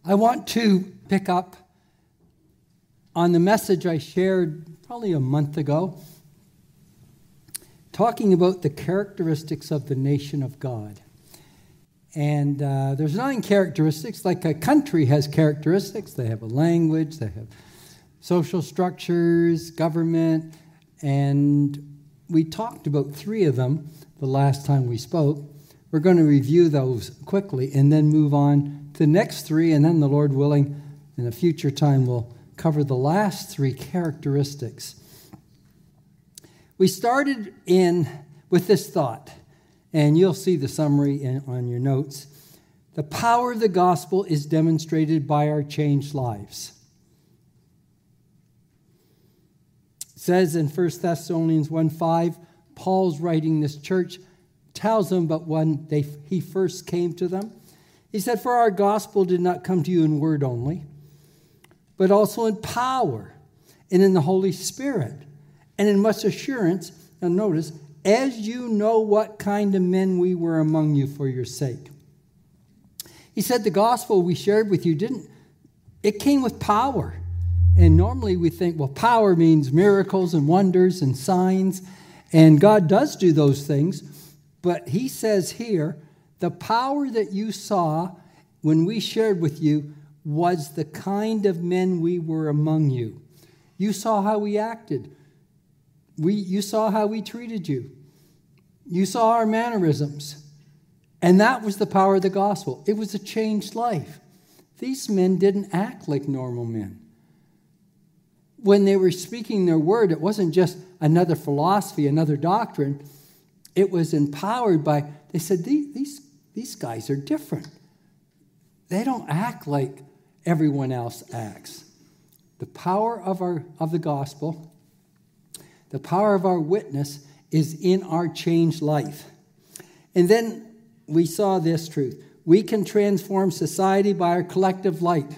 I want to pick up on the message I shared probably a month ago, talking about the characteristics of the nation of God. And there's 9 characteristics, like a country has characteristics. They have a language, they have social structures, government, and we talked about 3 of them the last time we spoke. We're going to review those quickly and then move on to the next 3, and then the Lord willing, in a future time, we'll cover the last 3 characteristics. We started with this thought, and you'll see the summary on your notes. The power of the gospel is demonstrated by our changed lives. It says in 1 Thessalonians 1:5, Paul's writing this church, tells them about when he first came to them. He said, "For our gospel did not come to you in word only, but also in power and in the Holy Spirit, and in much assurance," and notice, "as you know what kind of men we were among you for your sake." He said the gospel we shared with you it came with power. And normally we think, well, power means miracles and wonders and signs, and God does do those things. But he says here, the power that you saw when we shared with you was the kind of men we were among you. You saw how we acted. You saw how we treated you. You saw our mannerisms. And that was the power of the gospel. It was a changed life. These men didn't act like normal men. When they were speaking their word, it wasn't just another philosophy, another doctrine. It was empowered by, they said, these guys are different. They don't act like everyone else acts. The power of the gospel, the power of our witness is in our changed life. And then we saw this truth. We can transform society by our collective light.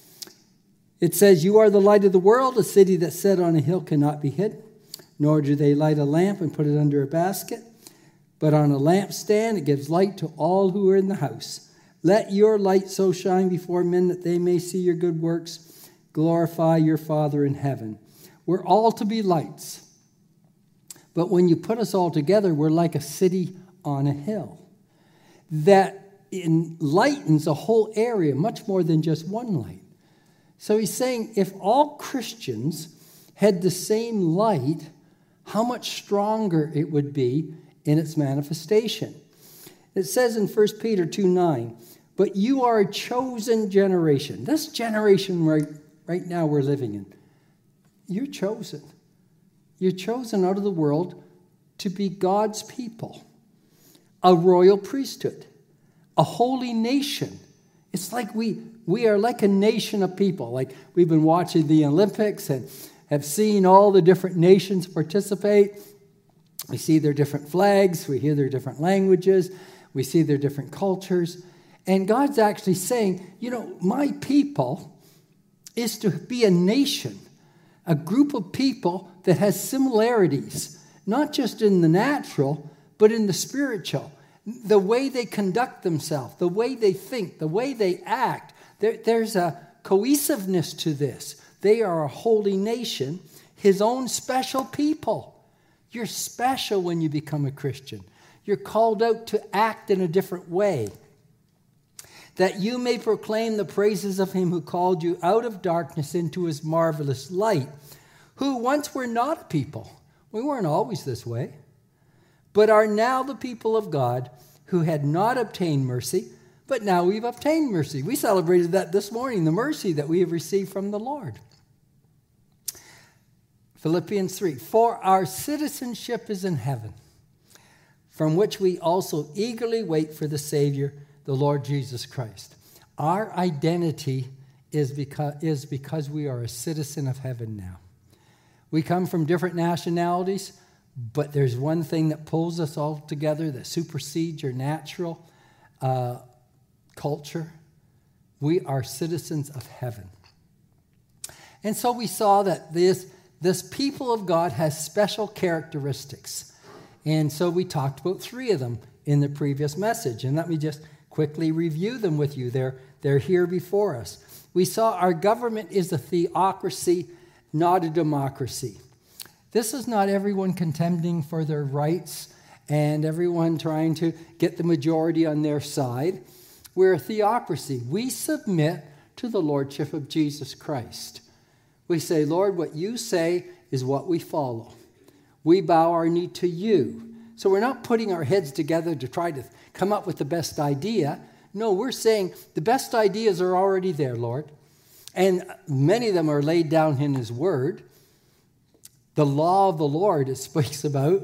It says, "You are the light of the world. A city that's set on a hill cannot be hid. Nor do they light a lamp and put it under a basket, but on a lampstand it gives light to all who are in the house. Let your light so shine before men that they may see your good works. Glorify your Father in heaven." We're all to be lights. But when you put us all together, we're like a city on a hill that enlightens a whole area, much more than just one light. So he's saying if all Christians had the same light, how much stronger it would be in its manifestation. It says in 1 Peter 2:9, "But you are a chosen generation." This generation right now we're living in, you're chosen. You're chosen out of the world to be God's people, a royal priesthood, a holy nation. It's like we are like a nation of people. Like we've been watching the Olympics and have seen all the different nations participate. We see their different flags. We hear their different languages. We see their different cultures. And God's actually saying, my people is to be a nation, a group of people that has similarities, not just in the natural, but in the spiritual. The way they conduct themselves, the way they think, the way they act. There's a cohesiveness to this. They are a holy nation, his own special people. You're special when you become a Christian. You're called out to act in a different way. "That you may proclaim the praises of him who called you out of darkness into his marvelous light, who once were not a people." We weren't always this way. "But are now the people of God, who had not obtained mercy, but now we've obtained mercy." We celebrated that this morning, the mercy that we have received from the Lord. Philippians 3, "For our citizenship is in heaven, from which we also eagerly wait for the Savior, the Lord Jesus Christ." Our identity is because we are a citizen of heaven now. We come from different nationalities, but there's one thing that pulls us all together that supersedes your natural culture. We are citizens of heaven. And so we saw that this people of God has special characteristics. And so we talked about 3 of them in the previous message. And let me just quickly review them with you. They're here before us. We saw our government is a theocracy, not a democracy. This is not everyone contending for their rights and everyone trying to get the majority on their side. We're a theocracy. We submit to the lordship of Jesus Christ. We say, Lord, what you say is what we follow. We bow our knee to you. So we're not putting our heads together to try to come up with the best idea. No, we're saying the best ideas are already there, Lord. And many of them are laid down in his word. The law of the Lord, it speaks about.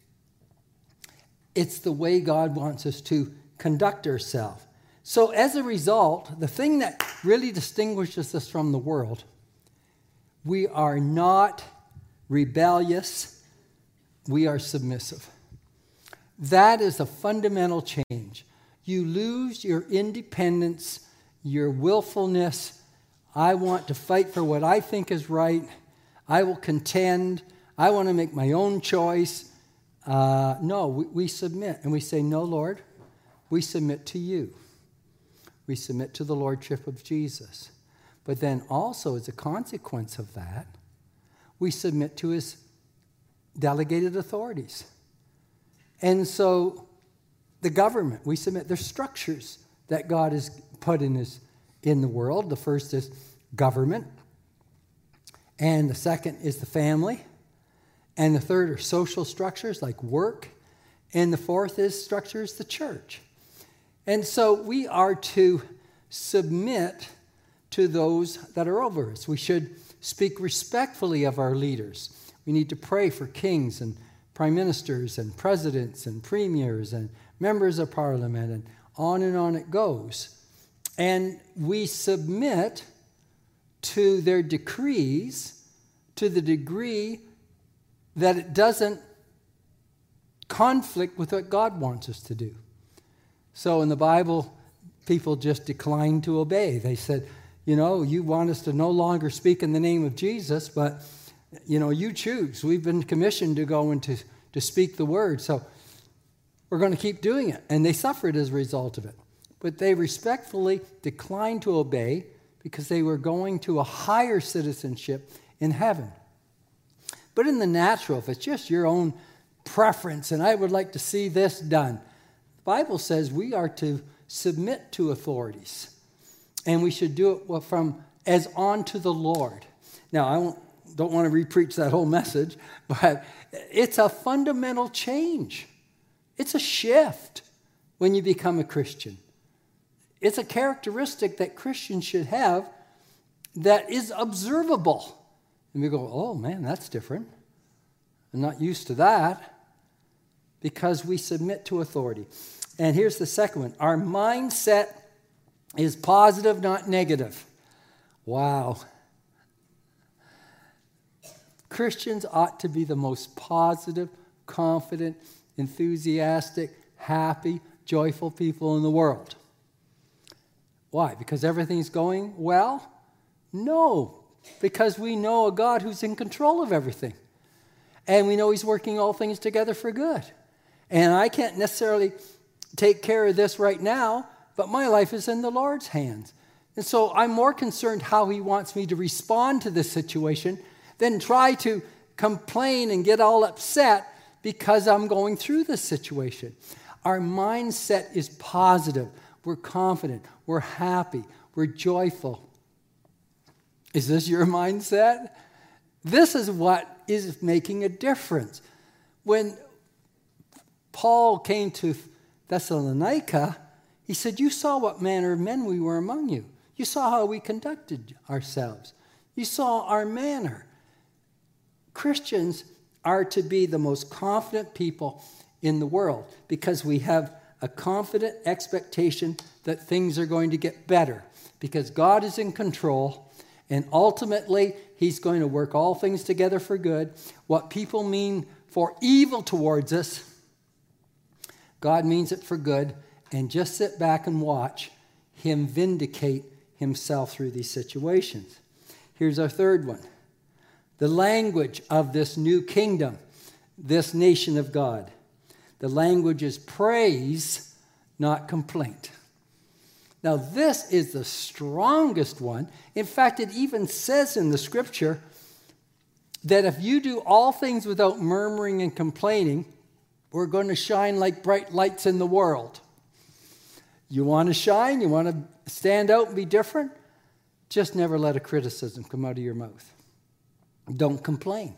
It's the way God wants us to conduct ourselves. So as a result, the thing that really distinguishes us from the world, we are not rebellious, we are submissive. That is a fundamental change. You lose your independence, your willfulness. I want to fight for what I think is right. I will contend. I want to make my own choice. No, we submit. And we say, no, Lord, we submit to you. We submit to the lordship of Jesus. But then also, as a consequence of that, we submit to his delegated authorities. And so the government, we submit. There's structures that God has put in the world. The first is government. And the second is the family. And the third are social structures like work. And the fourth is structures, the church. And so we are to submit to those that are over us. We should speak respectfully of our leaders. We need to pray for kings and prime ministers and presidents and premiers and members of parliament, and on it goes. And we submit to their decrees to the degree that it doesn't conflict with what God wants us to do. So in the Bible, people just declined to obey. They said, you want us to no longer speak in the name of Jesus, but, you choose. We've been commissioned to go and to speak the word, so we're going to keep doing it. And they suffered as a result of it. But they respectfully declined to obey because they were going to a higher citizenship in heaven. But in the natural, if it's just your own preference, and I would like to see this done, the Bible says we are to submit to authorities. And we should do it from as unto the Lord. Now, I don't want to repreach that whole message, but it's a fundamental change. It's a shift when you become a Christian. It's a characteristic that Christians should have that is observable. And we go, oh man, that's different. I'm not used to that, because we submit to authority. And here's the second one. Our mindset is positive, not negative. Wow. Christians ought to be the most positive, confident, enthusiastic, happy, joyful people in the world. Why? Because everything's going well? No, because we know a God who's in control of everything. And we know he's working all things together for good. And I can't necessarily take care of this right now, but my life is in the Lord's hands. And so I'm more concerned how he wants me to respond to this situation than try to complain and get all upset because I'm going through this situation. Our mindset is positive. We're confident. We're happy. We're joyful. Is this your mindset? This is what is making a difference. When Paul came to Thessalonica, he said, you saw what manner of men we were among you. You saw how we conducted ourselves. You saw our manner. Christians are to be the most confident people in the world because we have a confident expectation that things are going to get better because God is in control, and ultimately he's going to work all things together for good. What people mean for evil towards us, God means it for good, and just sit back and watch him vindicate himself through these situations. Here's our third one. The language of this new kingdom, this nation of God. The language is praise, not complaint. Now, this is the strongest one. In fact, it even says in the scripture that if you do all things without murmuring and complaining, we're going to shine like bright lights in the world. You want to shine? You want to stand out and be different? Just never let a criticism come out of your mouth. Don't complain.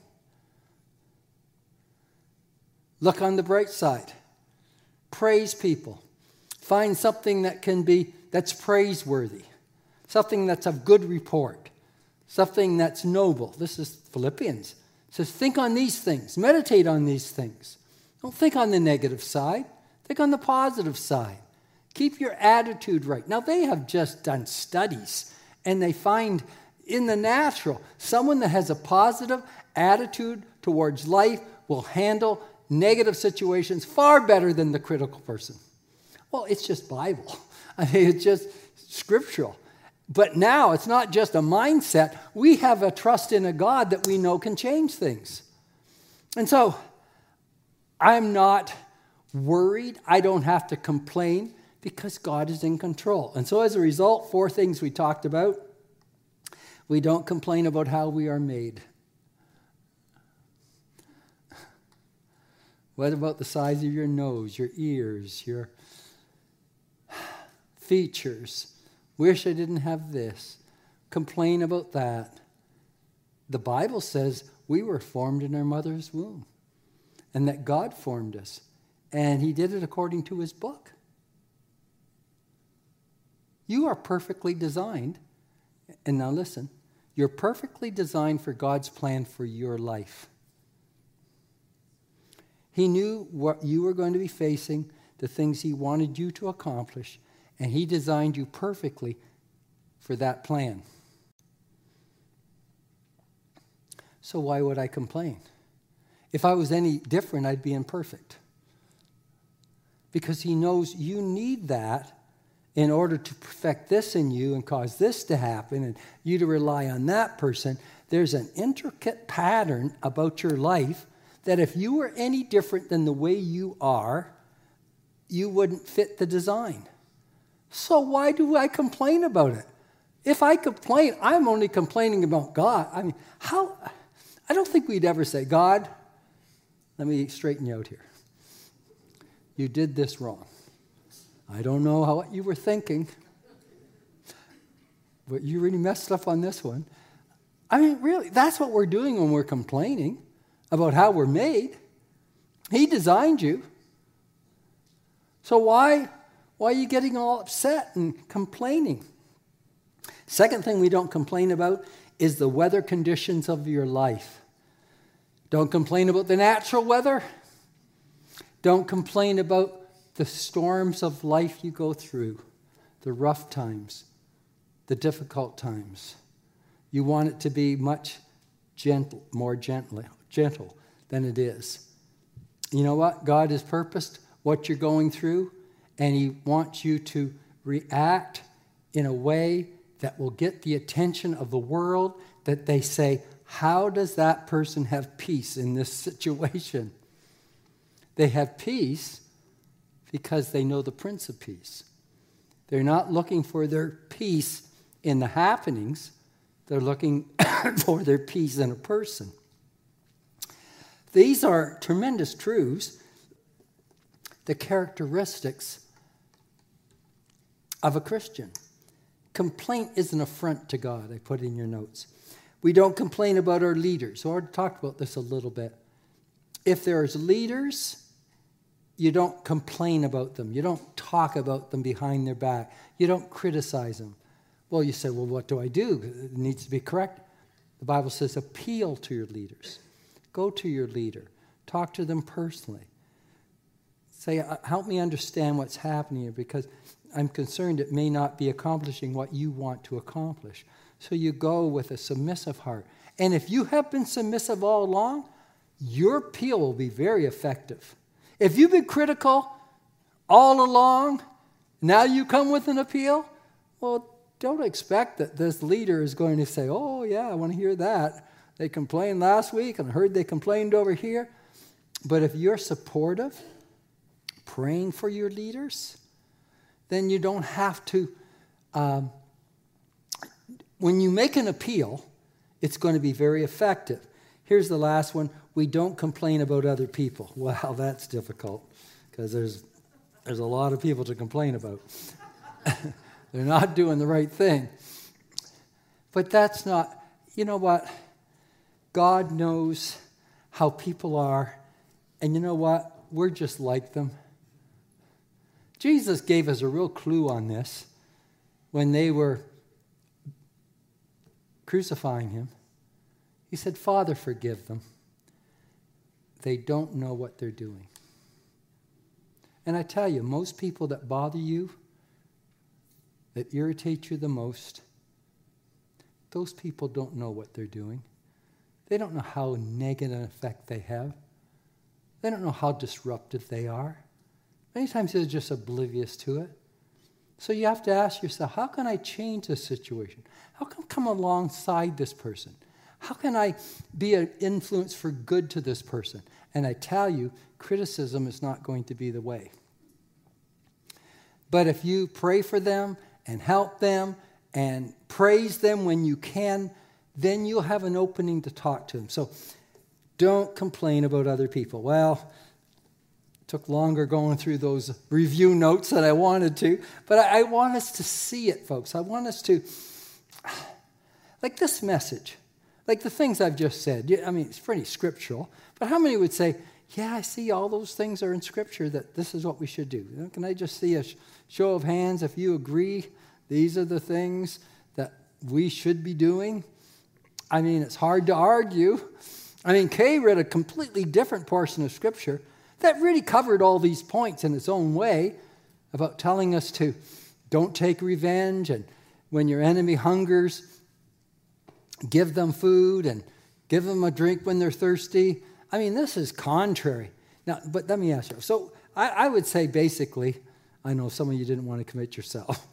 Look on the bright side. Praise people. Find something that's praiseworthy. Something that's of good report. Something that's noble. This is Philippians. It says, think on these things. Meditate on these things. Don't think on the negative side. Think on the positive side. Keep your attitude right. Now, they have just done studies, and they find in the natural, someone that has a positive attitude towards life will handle negative situations far better than the critical person. Well, it's just Bible. I mean, it's just scriptural. But now it's not just a mindset. We have a trust in a God that we know can change things. And so I'm not worried. I don't have to complain because God is in control. And so as a result, 4 things we talked about. We don't complain about how we are made. What about the size of your nose, your ears, your features? Wish I didn't have this. Complain about that. The Bible says we were formed in our mother's womb and that God formed us. And he did it according to his book. You are perfectly designed. And now listen, you're perfectly designed for God's plan for your life. He knew what you were going to be facing, the things he wanted you to accomplish, and he designed you perfectly for that plan. So why would I complain? If I was any different, I'd be imperfect. Because he knows you need that in order to perfect this in you and cause this to happen and you to rely on that person. There's an intricate pattern about your life that if you were any different than the way you are, you wouldn't fit the design. So why do I complain about it? If I complain, I'm only complaining about God. I mean, I don't think we'd ever say, God, let me straighten you out here. You did this wrong. I don't know what you were thinking, but you really messed up on this one. I mean, really, that's what we're doing when we're complaining about how we're made. He designed you. So why are you getting all upset and complaining? Second thing we don't complain about is the weather conditions of your life. Don't complain about the natural weather. Don't complain about the storms of life you go through, the rough times, the difficult times. You want it to be much more gentle than it is. You know what? God has purposed what you're going through, and he wants you to react in a way that will get the attention of the world, that they say, how does that person have peace in this situation? They have peace because they know the Prince of Peace. They're not looking for their peace in the happenings. They're looking for their peace in a person. These are tremendous truths, the characteristics of a Christian. Complaint is an affront to God, I put in your notes. We don't complain about our leaders. So I already talked about this a little bit. If there's leaders, you don't complain about them. You don't talk about them behind their back. You don't criticize them. Well, you say, well, what do I do? It needs to be correct. The Bible says appeal to your leaders. Go to your leader. Talk to them personally. Say, help me understand what's happening here because I'm concerned it may not be accomplishing what you want to accomplish. So you go with a submissive heart. And if you have been submissive all along, your appeal will be very effective. If you've been critical all along, now you come with an appeal, well, don't expect that this leader is going to say, oh, yeah, I want to hear that. They complained last week, and I heard they complained over here. But if you're supportive, praying for your leaders, then you don't have to when you make an appeal, it's going to be very effective. Here's the last one. We don't complain about other people. Wow, that's difficult because there's a lot of people to complain about. They're not doing the right thing. But that's not, you know what? God knows how people are. And you know what? We're just like them. Jesus gave us a real clue on this when they were crucifying him. He said, Father, forgive them. They don't know what they're doing. And I tell you, most people that bother you, that irritate you the most, those people don't know what they're doing. They don't know how negative an effect they have. They don't know how disruptive they are. Many times they're just oblivious to it. So you have to ask yourself, how can I change this situation? How can I come alongside this person? How can I be an influence for good to this person? And I tell you, criticism is not going to be the way. But if you pray for them and help them and praise them when you can, then you'll have an opening to talk to them. So don't complain about other people. Well, it took longer going through those review notes than I wanted to, but I want us to see it, folks. I want us to, like this message, like the things I've just said. I mean, it's pretty scriptural, but how many would say, yeah, I see all those things are in Scripture that this is what we should do? Can I just see a show of hands if you agree these are the things that we should be doing? I mean, it's hard to argue. I mean, Kay read a completely different portion of Scripture that really covered all these points in its own way about telling us to don't take revenge, and when your enemy hungers, give them food and give them a drink when they're thirsty. I mean, this is contrary. Now, but let me ask you. So I would say basically, I know some of you didn't want to commit yourself.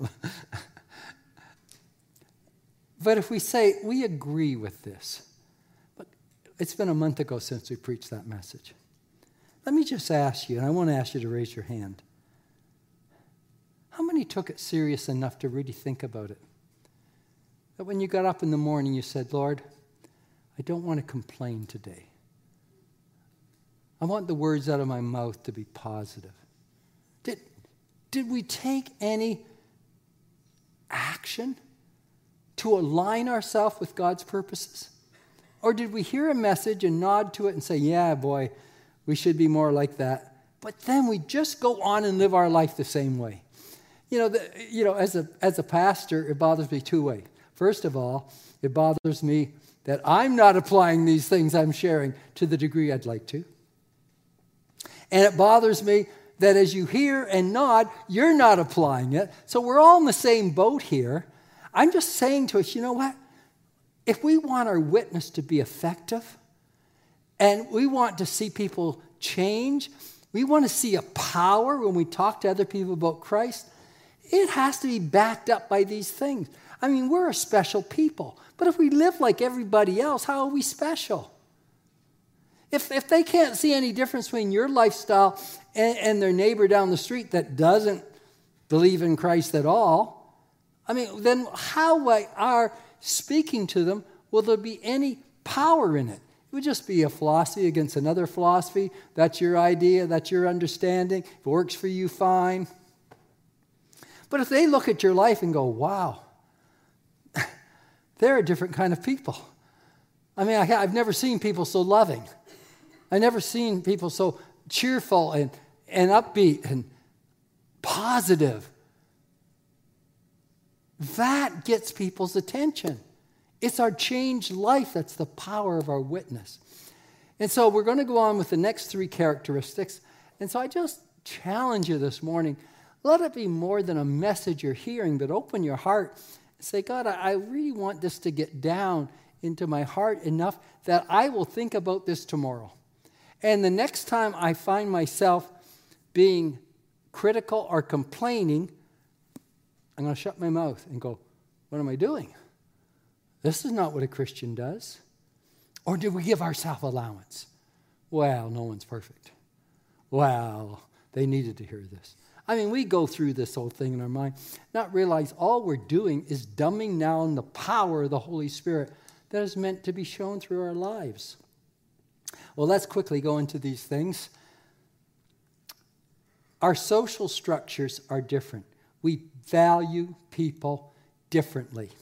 But if we say, we agree with this, but it's been a month ago since we preached that message. Let me just ask you, and I want to ask you to raise your hand. How many took it serious enough to really think about it? That when you got up in the morning, you said, Lord, I don't want to complain today. I want the words out of my mouth to be positive. Did we take any action to align ourselves with God's purposes? Or did we hear a message and nod to it and say, yeah, boy, we should be more like that. But then we just go on and live our life the same way. As a pastor, it bothers me two ways. First of all, it bothers me that I'm not applying these things I'm sharing to the degree I'd like to. And it bothers me that as you hear and nod, you're not applying it. So we're all in the same boat here. I'm just saying to us, you know what? If we want our witness to be effective, and we want to see people change, we want to see a power when we talk to other people about Christ, it has to be backed up by these things. I mean, we're a special people. But if we live like everybody else, how are we special? If they can't see any difference between your lifestyle and their neighbor down the street that doesn't believe in Christ at all, I mean, then how by our speaking to them will there be any power in it? It would just be a philosophy against another philosophy. That's your idea. That's your understanding. If it works for you, fine. But if they look at your life and go, wow, they're a different kind of people. I mean, I've never seen people so loving. I've never seen people so cheerful and upbeat and positive. That gets people's attention. It's our changed life that's the power of our witness. And so we're going to go on with the next three characteristics. And so I just challenge you this morning, let it be more than a message you're hearing, but open your heart and say, God, I really want this to get down into my heart enough that I will think about this tomorrow. And the next time I find myself being critical or complaining, I'm going to shut my mouth and go, what am I doing? This is not what a Christian does. Or do we give ourselves allowance? Well, no one's perfect. Well, they needed to hear this. I mean, we go through this whole thing in our mind, not realize all we're doing is dumbing down the power of the Holy Spirit that is meant to be shown through our lives. Well, let's quickly go into these things. Our social structures are different. We value people differently.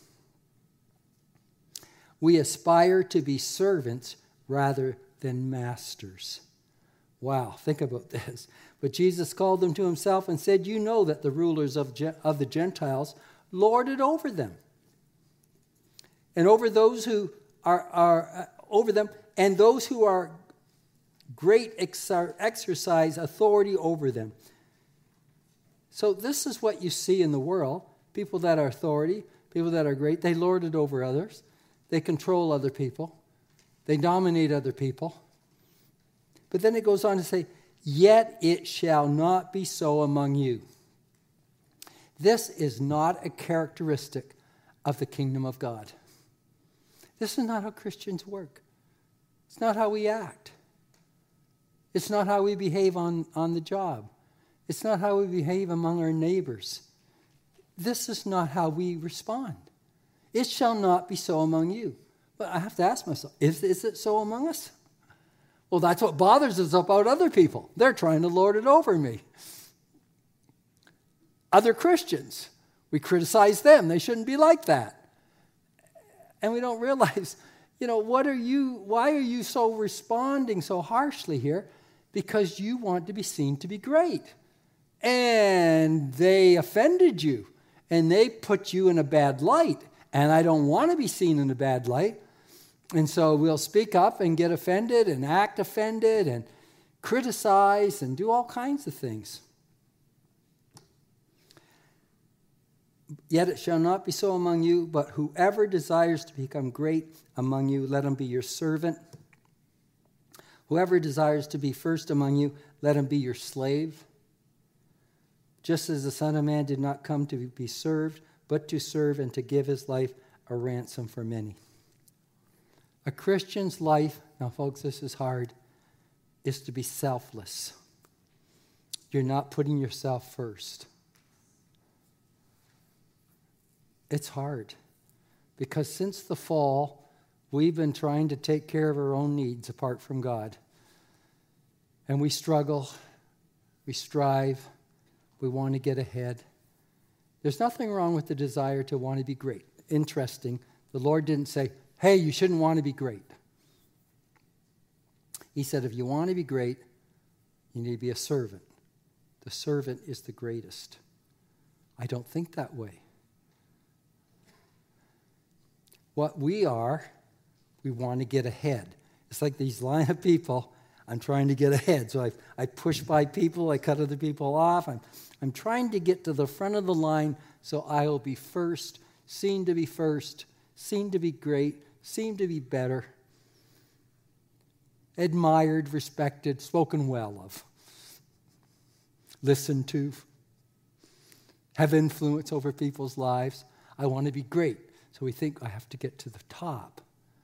We aspire to be servants rather than masters. Wow, think about this. But Jesus called them to himself and said, you know that the rulers of the Gentiles lord it over them. And over those who are over them, and those who are great exercise authority over them. So this is what you see in the world. People that are authority, people that are great, they lord it over others. They control other people. They dominate other people. But then it goes on to say, yet it shall not be so among you. This is not a characteristic of the kingdom of God. This is not how Christians work. It's not how we act. It's not how we behave on the job. It's not how we behave among our neighbors. This is not how we respond. It shall not be so among you. But I have to ask myself, is it so among us? Well, that's what bothers us about other people. They're trying to lord it over me. Other Christians, we criticize them. They shouldn't be like that. And we don't realize, why are you so responding so harshly here? Because you want to be seen to be great. And they offended you. And they put you in a bad light. And I don't want to be seen in a bad light. And so we'll speak up and get offended and act offended and criticize and do all kinds of things. Yet it shall not be so among you, but whoever desires to become great among you, let him be your servant. Whoever desires to be first among you, let him be your slave. Just as the Son of Man did not come to be served, but to serve and to give his life a ransom for many. A Christian's life, now folks, this is hard, is to be selfless. You're not putting yourself first. It's hard because since the fall, we've been trying to take care of our own needs apart from God. And we struggle, we strive, we want to get ahead. There's nothing wrong with the desire to want to be great. Interesting, the Lord didn't say, hey, you shouldn't want to be great. He said, if you want to be great, you need to be a servant. The servant is the greatest. I don't think that way. What we are, we want to get ahead. It's like these line of people, I'm trying to get ahead. So I push by people, I cut other people off. I'm trying to get to the front of the line so I will be first, seen to be first, seen to be great, seen to be better, admired, respected, spoken well of, listened to, have influence over people's lives. I want to be great. So we think I have to get to the top.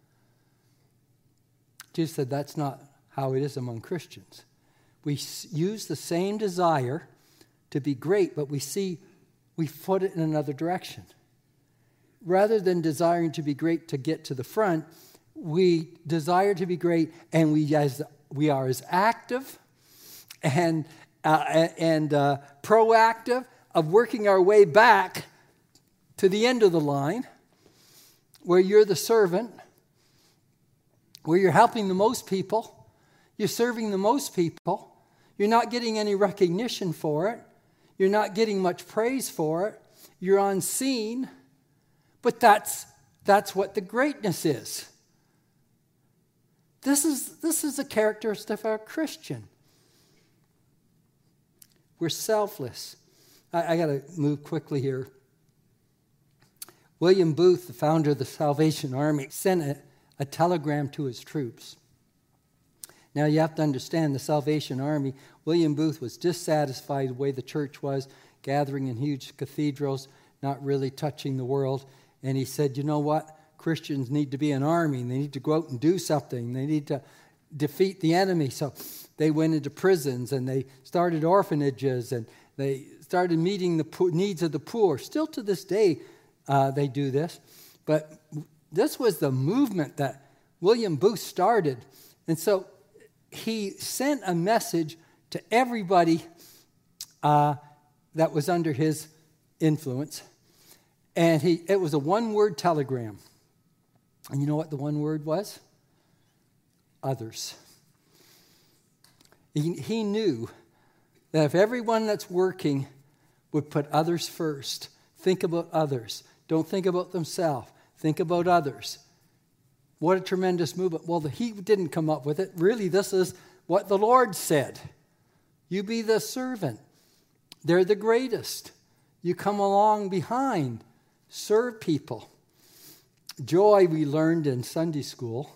Jesus said that's not how it is among Christians. We use the same desire to be great, but we put it in another direction. Rather than desiring to be great to get to the front, we desire to be great, and we are as active and proactive of working our way back to the end of the line, where you're the servant, where you're helping the most people, you're serving the most people, you're not getting any recognition for it, you're not getting much praise for it, you're unseen, but that's what the greatness is. This is a characteristic of a Christian. We're selfless. I got to move quickly here. William Booth, the founder of the Salvation Army, sent a telegram to his troops. Now you have to understand the Salvation Army, William Booth was dissatisfied the way the church was, gathering in huge cathedrals, not really touching the world. And he said, you know what? Christians need to be an army. And they need to go out and do something. They need to defeat the enemy. So they went into prisons and they started orphanages and They started meeting the needs of the poor. Still to this day, they do this. But this was the movement that William Booth started. And so he sent a message to everybody that was under his influence. And it was a one-word telegram. And you know what the one word was? Others. He knew that if everyone that's working would put others first, think about others, don't think about themselves, think about others. What a tremendous movement. Well, he didn't come up with it. Really, this is what the Lord said. You be the servant. They're the greatest. You come along behind. Serve people. Joy, we learned in Sunday school.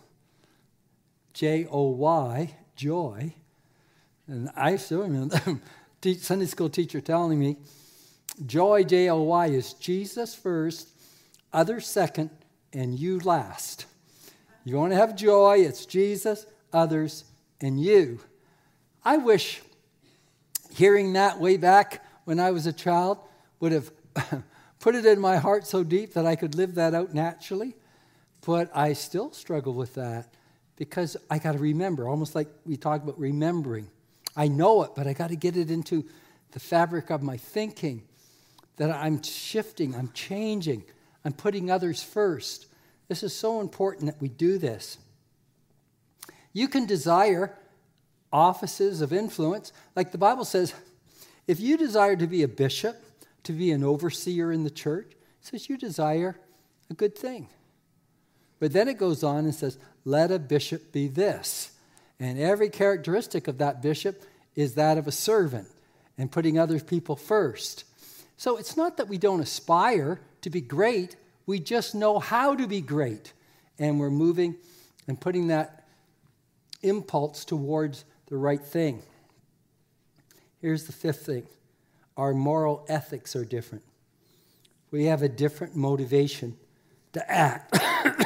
J-O-Y, joy. And I still remember the Sunday school teacher telling me, joy, J-O-Y, is Jesus first, others second, and you last. You want to have joy, it's Jesus, others, and you. I wish hearing that way back when I was a child would have put it in my heart so deep that I could live that out naturally. But I still struggle with that because I got to remember, almost like we talk about remembering. I know it, but I got to get it into the fabric of my thinking, that I'm shifting, I'm changing, I'm putting others first. This is so important that we do this. You can desire offices of influence. Like the Bible says, if you desire to be a bishop, to be an overseer in the church, it says you desire a good thing. But then it goes on and says, let a bishop be this. And every characteristic of that bishop is that of a servant and putting other people first. So it's not that we don't aspire to be great. We just know how to be great. And we're moving and putting that impulse towards the right thing. Here's the fifth thing. Our moral ethics are different. We have a different motivation to act.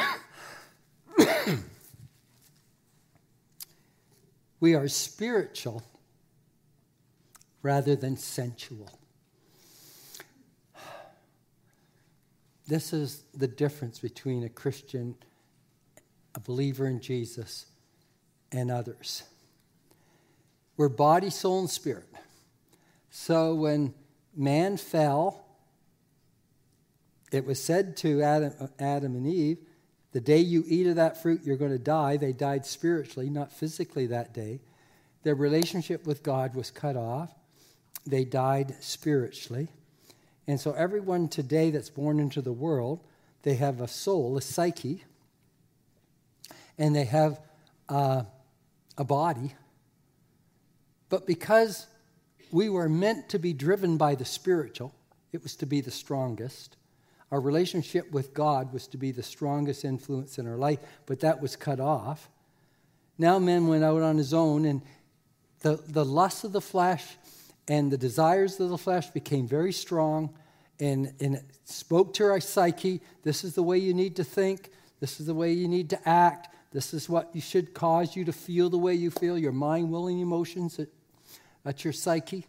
We are spiritual rather than sensual. This is the difference between a Christian, a believer in Jesus, and others. We're body, soul, and spirit. So when man fell, it was said to Adam and Eve, the day you eat of that fruit, you're going to die. They died spiritually, not physically that day. Their relationship with God was cut off. They died spiritually. And so everyone today that's born into the world, they have a soul, a psyche, and they have a body. But because we were meant to be driven by the spiritual, it was to be the strongest. Our relationship with God was to be the strongest influence in our life, but that was cut off. Now man went out on his own, and the lust of the flesh and the desires of the flesh became very strong, and it spoke to our psyche. This is the way you need to think. This is the way you need to act. This is what should cause you to feel the way you feel, your mind, will, and emotions. That's your psyche.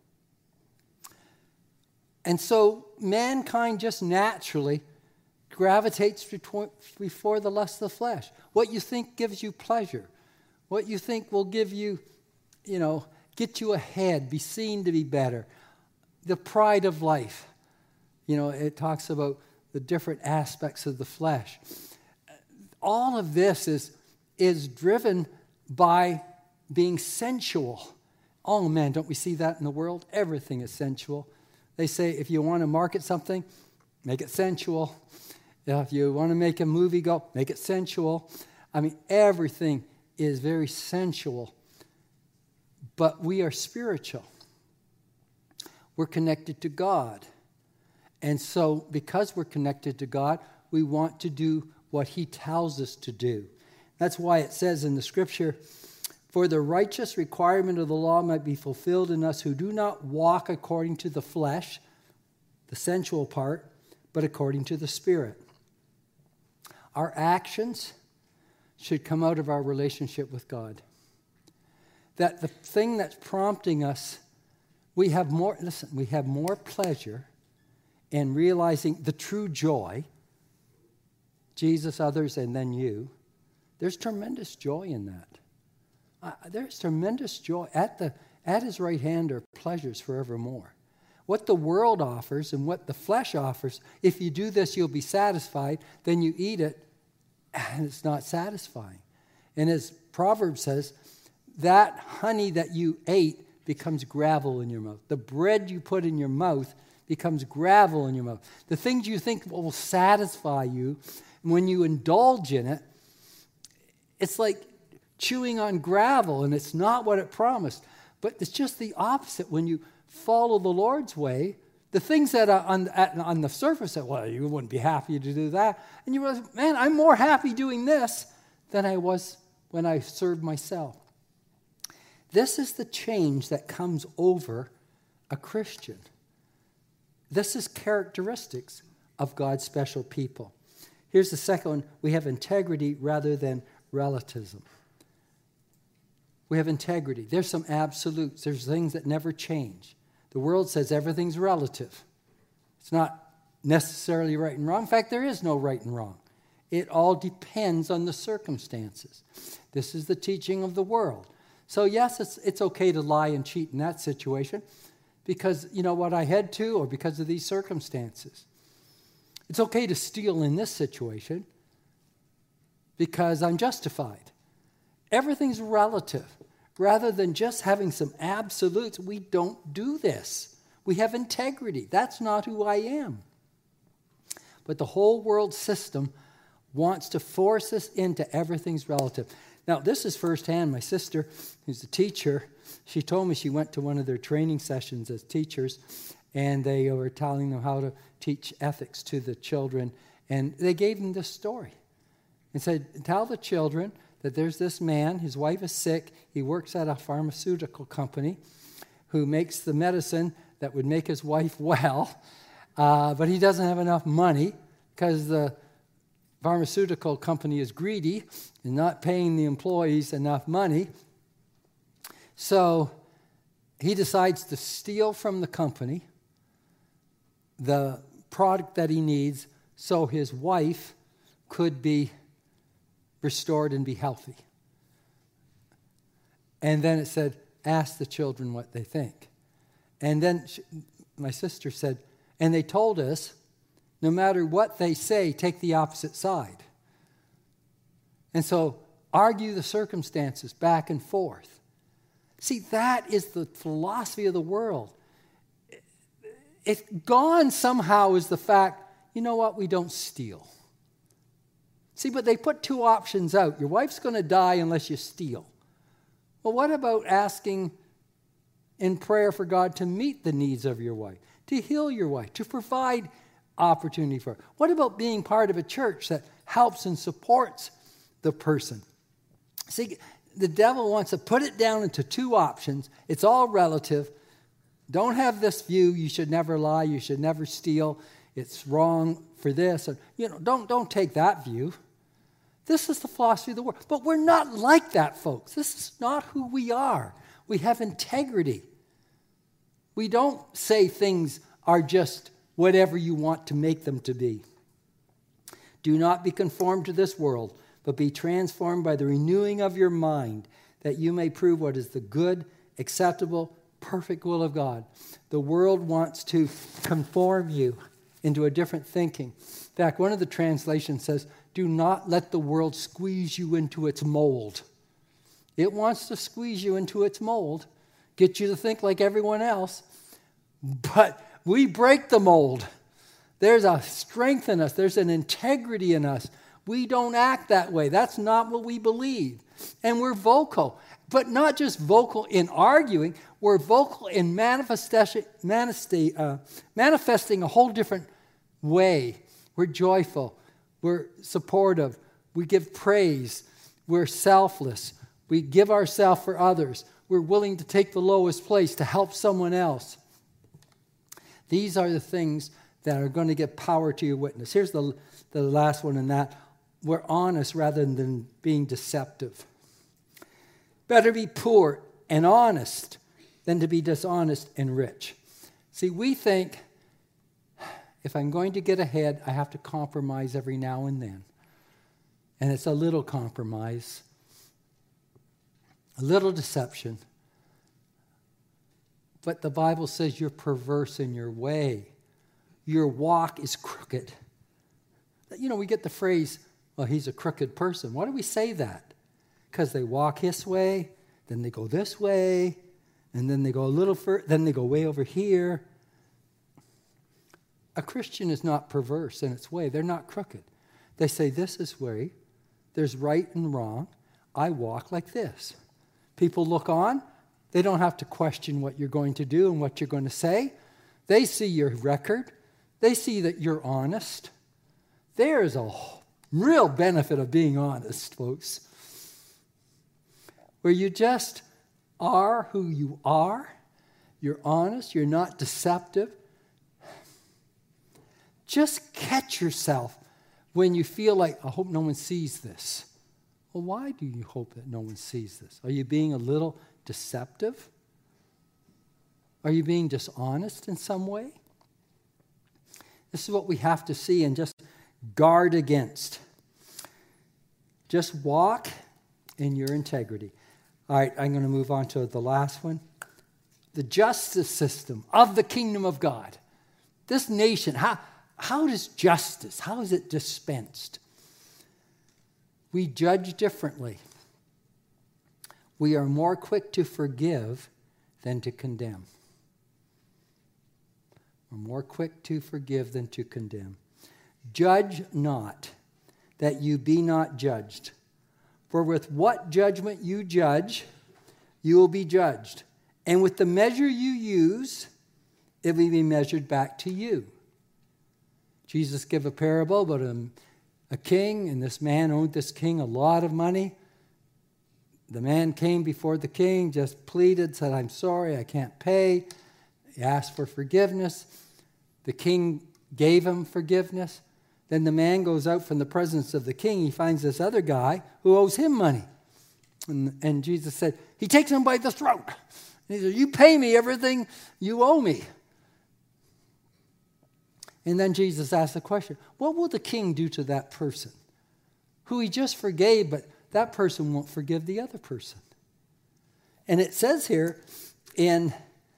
And so mankind just naturally gravitates before the lust of the flesh. What you think gives you pleasure. What you think will give you, get you ahead, be seen to be better. The pride of life. It talks about the different aspects of the flesh. All of this is driven by being sensual. Oh man, don't we see that in the world? Everything is sensual. They say if you want to market something, make it sensual. If you want to make a movie make it sensual. I mean, everything is very sensual. But we are spiritual. We're connected to God. And so because we're connected to God, we want to do what he tells us to do. That's why it says in the scripture, for the righteous requirement of the law might be fulfilled in us who do not walk according to the flesh, the sensual part, but according to the Spirit. Our actions should come out of our relationship with God. That the thing that's prompting us we have more pleasure in realizing the true joy, Jesus, others, and then you. There's tremendous joy in that. There's tremendous joy. At his right hand are pleasures forevermore. What the world offers and what the flesh offers, if you do this, you'll be satisfied. Then you eat it, and it's not satisfying. And as Proverbs says, that honey that you ate becomes gravel in your mouth. The bread you put in your mouth becomes gravel in your mouth. The things you think will satisfy you, when you indulge in it, it's like chewing on gravel, and it's not what it promised. But it's just the opposite when you follow the Lord's way. The things that are on the surface that, well, you wouldn't be happy to do that. And you realize, man, I'm more happy doing this than I was when I served myself. This is the change that comes over a Christian. This is characteristics of God's special people. Here's the second one. We have integrity rather than relativism. We have integrity. There's some absolutes. There's things that never change. The world says everything's relative. It's not necessarily right and wrong. In fact, there is no right and wrong. It all depends on the circumstances. This is the teaching of the world. So yes, it's okay to lie and cheat in that situation because, you know what, I had to, or because of these circumstances. It's okay to steal in this situation because I'm justified. Everything's relative. Rather than just having some absolutes, we don't do this. We have integrity. That's not who I am. But the whole world system wants to force us into everything's relative. Now, this is firsthand. My sister, who's a teacher, she told me she went to one of their training sessions as teachers, and they were telling them how to teach ethics to the children. And they gave them this story and said, tell the children that there's this man, his wife is sick, he works at a pharmaceutical company who makes the medicine that would make his wife well, but he doesn't have enough money because the pharmaceutical company is greedy and not paying the employees enough money. So he decides to steal from the company the product that he needs so his wife could be restored and be healthy. And then it said, ask the children what they think. And then my sister said, and they told us, no matter what they say, take the opposite side. And so argue the circumstances back and forth. See, that is the philosophy of the world. It's gone somehow is the fact, you know what, we don't steal. See, but they put two options out. Your wife's going to die unless you steal. Well, what about asking in prayer for God to meet the needs of your wife, to heal your wife, to provide opportunity for her? What about being part of a church that helps and supports the person? See, the devil wants to put it down into two options. It's all relative. Don't have this view. You should never lie. You should never steal. It's wrong for this. Or, don't take that view. This is the philosophy of the world. But we're not like that, folks. This is not who we are. We have integrity. We don't say things are just whatever you want to make them to be. Do not be conformed to this world, but be transformed by the renewing of your mind, that you may prove what is the good, acceptable, perfect will of God. The world wants to conform you into a different thinking. In fact, one of the translations says, do not let the world squeeze you into its mold. It wants to squeeze you into its mold, get you to think like everyone else, but we break the mold. There's a strength in us. There's an integrity in us. We don't act that way. That's not what we believe. And we're vocal, but not just vocal in arguing. We're vocal in manifesting a whole different way. We're joyful. We're supportive. We give praise. We're selfless. We give ourselves for others. We're willing to take the lowest place to help someone else. These are the things that are going to give power to your witness. Here's the last one in that. We're honest rather than being deceptive. Better be poor and honest than to be dishonest and rich. See, we think if I'm going to get ahead, I have to compromise every now and then. And it's a little compromise, a little deception. But the Bible says you're perverse in your way. Your walk is crooked. You know, we get the phrase, well, he's a crooked person. Why do we say that? Because they walk this way, then they go this way, and then they go a little further, then they go way over here. A Christian is not perverse in its way. They're not crooked. They say, this is way. There's right and wrong. I walk like this. People look on. They don't have to question what you're going to do and what you're going to say. They see your record. They see that you're honest. There is a real benefit of being honest, folks. Where you just are who you are. You're honest. You're not deceptive. Just catch yourself when you feel like, I hope no one sees this. Well, why do you hope that no one sees this? Are you being a little deceptive? Are you being dishonest in some way? This is what we have to see and just guard against. Just walk in your integrity. All right, I'm going to move on to the last one. The justice system of the kingdom of God. This nation, how does justice, how is it dispensed? We judge differently. We are more quick to forgive than to condemn. We're more quick to forgive than to condemn. Judge not, that you be not judged. For with what judgment you judge, you will be judged. And with the measure you use, it will be measured back to you. Jesus gave a parable about a king, and this man owed this king a lot of money. The man came before the king, just pleaded, said, I'm sorry, I can't pay. He asked for forgiveness. The king gave him forgiveness. Then the man goes out from the presence of the king. He finds this other guy who owes him money. And Jesus said, he takes him by the throat. And he said, you pay me everything you owe me. And then Jesus asked the question, what will the king do to that person who he just forgave, but that person won't forgive the other person? And it says here in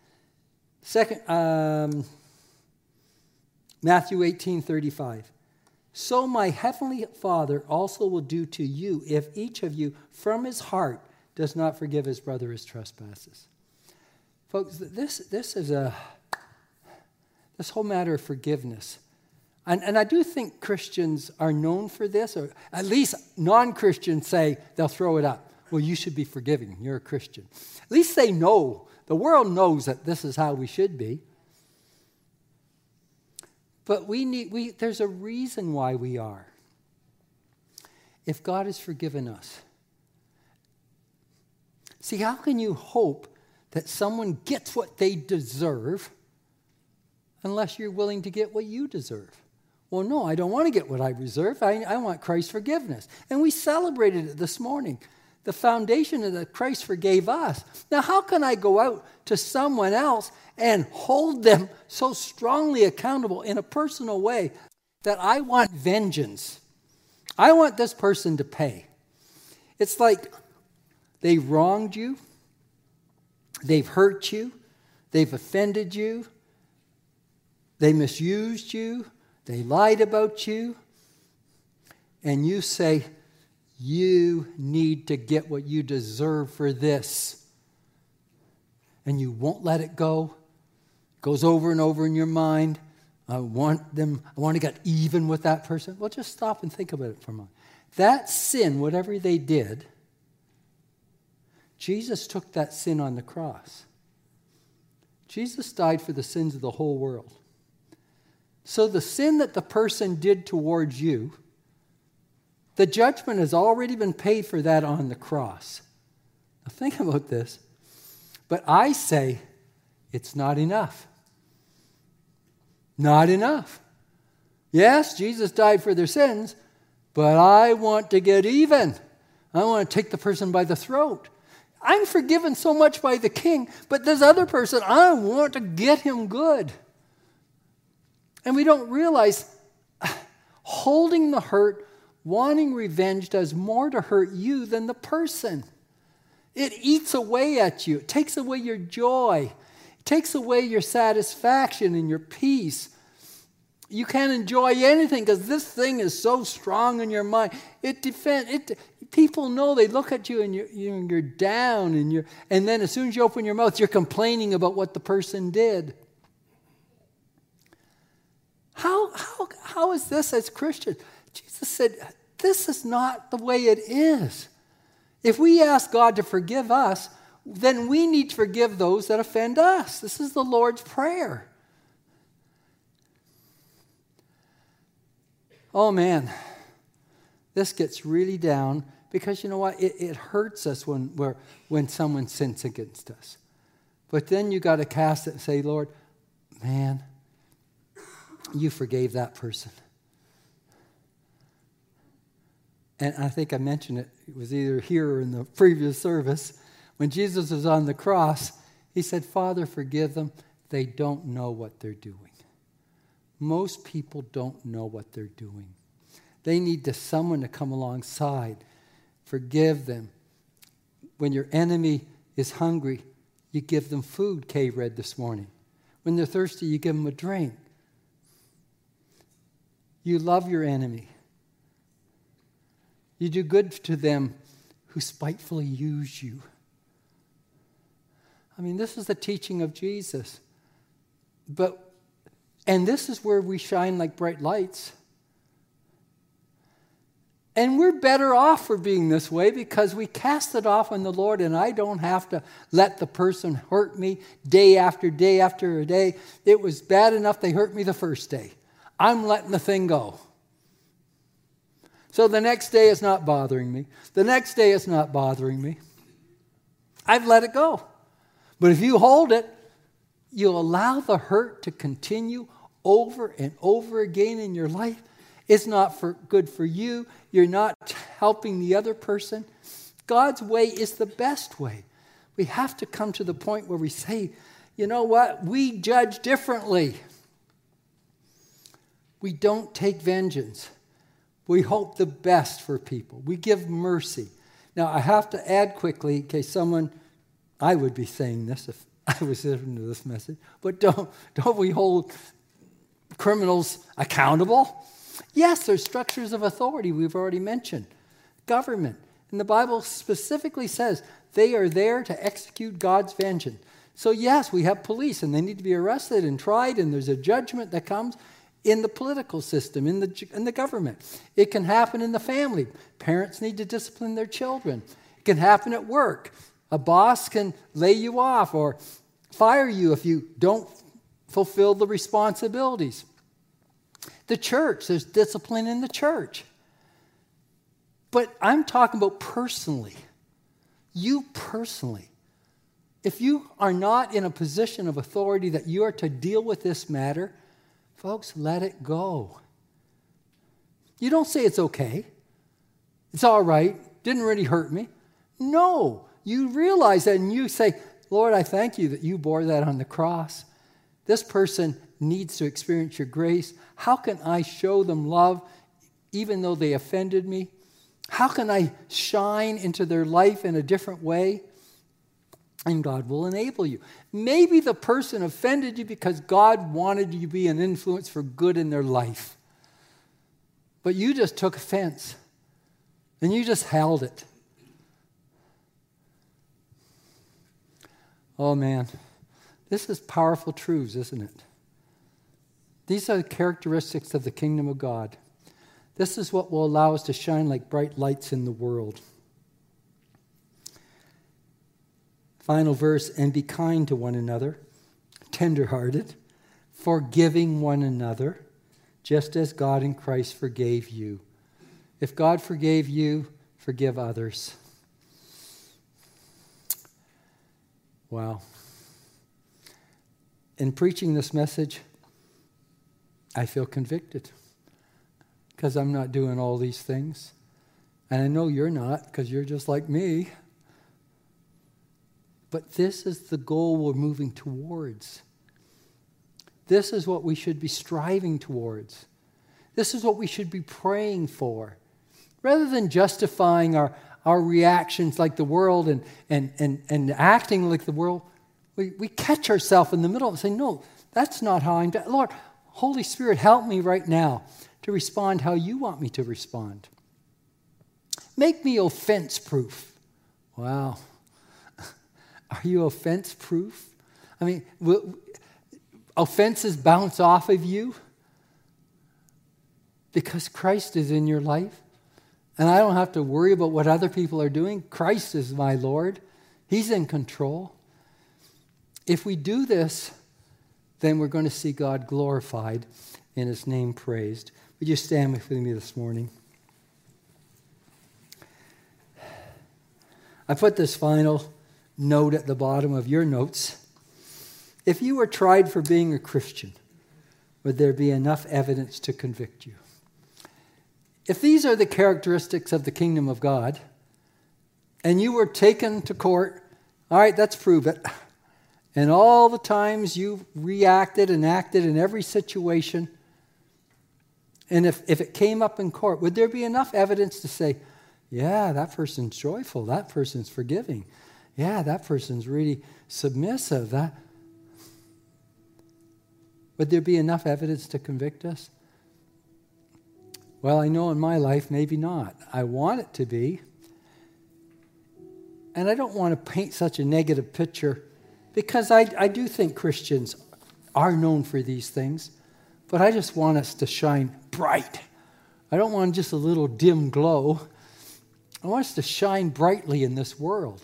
Matthew 18:35, so my heavenly Father also will do to you if each of you from his heart does not forgive his brother his trespasses. Folks, this whole matter of forgiveness. And I do think Christians are known for this, or at least non-Christians say, they'll throw it up. Well, you should be forgiving. You're a Christian. At least they know. The world knows that this is how we should be. But there's a reason why we are. If God has forgiven us. See, how can you hope that someone gets what they deserve unless you're willing to get what you deserve? Well, no, I don't want to get what I deserve. I want Christ's forgiveness. And we celebrated it this morning. The foundation of that Christ forgave us. Now, how can I go out to someone else and hold them so strongly accountable in a personal way that I want vengeance? I want this person to pay. It's like they wronged you. They've hurt you. They've offended you. They misused you. They lied about you. And you say, you need to get what you deserve for this. And you won't let it go. It goes over and over in your mind. I want to get even with that person. Well, just stop and think about it for a moment. That sin, whatever they did, Jesus took that sin on the cross. Jesus died for the sins of the whole world. So the sin that the person did towards you, the judgment has already been paid for that on the cross. Now think about this. But I say it's not enough. Not enough. Yes, Jesus died for their sins, but I want to get even. I want to take the person by the throat. I'm forgiven so much by the King, but this other person, I want to get him good. And we don't realize holding the hurt, wanting revenge does more to hurt you than the person. It eats away at you. It takes away your joy. It takes away your satisfaction and your peace. You can't enjoy anything because this thing is so strong in your mind. People know, they look at you and you're down, and then as soon as you open your mouth, you're complaining about what the person did. How is this as Christians? Jesus said, this is not the way it is. If we ask God to forgive us, then we need to forgive those that offend us. This is the Lord's Prayer. Oh man, this gets really down because you know what? It hurts us when someone sins against us. But then you got to cast it and say, Lord, man, you forgave that person. And I think I mentioned it. It was either here or in the previous service. When Jesus was on the cross, he said, Father, forgive them. They don't know what they're doing. Most people don't know what they're doing. They need someone to come alongside. Forgive them. When your enemy is hungry, you give them food, Kay read this morning. When they're thirsty, you give them a drink. You love your enemy. You do good to them who spitefully use you. I mean, this is the teaching of Jesus. And this is where we shine like bright lights. And we're better off for being this way because we cast it off on the Lord, and I don't have to let the person hurt me day after day after day. It was bad enough they hurt me the first day. I'm letting the thing go. So the next day it's not bothering me. The next day it's not bothering me. I've let it go. But if you hold it, you'll allow the hurt to continue over and over again in your life. It's not good for you. You're not helping the other person. God's way is the best way. We have to come to the point where we say, you know what? We judge differently. We don't take vengeance. We hope the best for people. We give mercy. Now, I have to add quickly, in case I would be saying this if I was listening to this message, but don't we hold criminals accountable? Yes, there's structures of authority we've already mentioned. Government. And the Bible specifically says they are there to execute God's vengeance. So yes, we have police, and they need to be arrested and tried, and there's a judgment that comes in the political system, in the government. It can happen in the family. Parents need to discipline their children. It can happen at work. A boss can lay you off or fire you if you don't fulfill the responsibilities. The church, there's discipline in the church. But I'm talking about personally. You personally. If you are not in a position of authority that you are to deal with this matter, folks, let it go. You don't say it's okay. It's all right. Didn't really hurt me. No. You realize that and you say, Lord, I thank you that you bore that on the cross. This person needs to experience your grace. How can I show them love even though they offended me? How can I shine into their life in a different way? And God will enable you. Maybe the person offended you because God wanted you to be an influence for good in their life. But you just took offense. And you just held it. Oh man, this is powerful truths, isn't it? These are the characteristics of the kingdom of God. This is what will allow us to shine like bright lights in the world. Final verse, and be kind to one another, tenderhearted, forgiving one another, just as God in Christ forgave you. If God forgave you, forgive others. Wow. In preaching this message, I feel convicted because I'm not doing all these things. And I know you're not because you're just like me. But this is the goal we're moving towards. This is what we should be striving towards. This is what we should be praying for. Rather than justifying our reactions like the world and acting like the world, we catch ourselves in the middle and say, no, that's not how I'm doing. Lord, Holy Spirit, help me right now to respond how you want me to respond. Make me offense-proof. Wow. Are you offense-proof? I mean, will offenses bounce off of you because Christ is in your life? And I don't have to worry about what other people are doing. Christ is my Lord. He's in control. If we do this, then we're going to see God glorified and His name praised. Would you stand with me this morning? I put this final note at the bottom of your notes. If you were tried for being a Christian, would there be enough evidence to convict you? If these are the characteristics of the kingdom of God, and you were taken to court, all right, let's prove it. And all the times you reacted and acted in every situation, and if it came up in court, would there be enough evidence to say, yeah, that person's joyful, that person's forgiving, yeah, that person's really submissive. Would there be enough evidence to convict us? Well, I know in my life, maybe not. I want it to be. And I don't want to paint such a negative picture because I do think Christians are known for these things, but I just want us to shine bright. I don't want just a little dim glow. I want us to shine brightly in this world.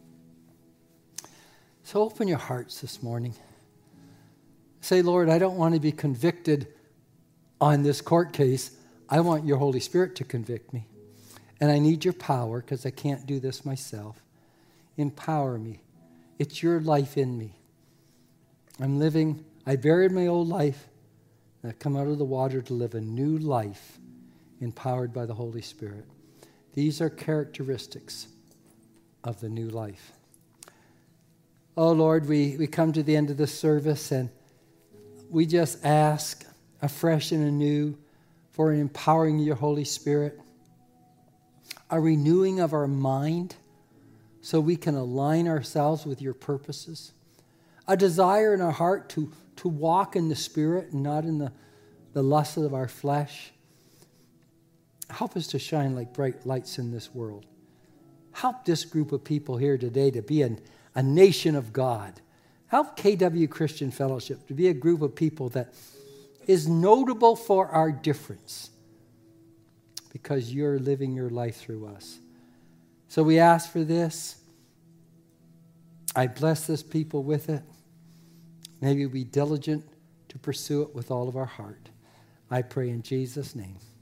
So open your hearts this morning. Say, Lord, I don't want to be convicted on this court case. I want your Holy Spirit to convict me. And I need your power because I can't do this myself. Empower me. It's your life in me. I buried my old life, and I've come out of the water to live a new life empowered by the Holy Spirit. These are characteristics of the new life. Oh, Lord, we come to the end of this service, and we just ask afresh and anew for an empowering of your Holy Spirit, a renewing of our mind so we can align ourselves with your purposes, a desire in our heart to walk in the Spirit and not in the lusts of our flesh. Help us to shine like bright lights in this world. Help this group of people here today to be a nation of God. Help KW Christian Fellowship to be a group of people that is notable for our difference because you're living your life through us. So we ask for this. I bless this people with it. May we be diligent to pursue it with all of our heart. I pray in Jesus' name.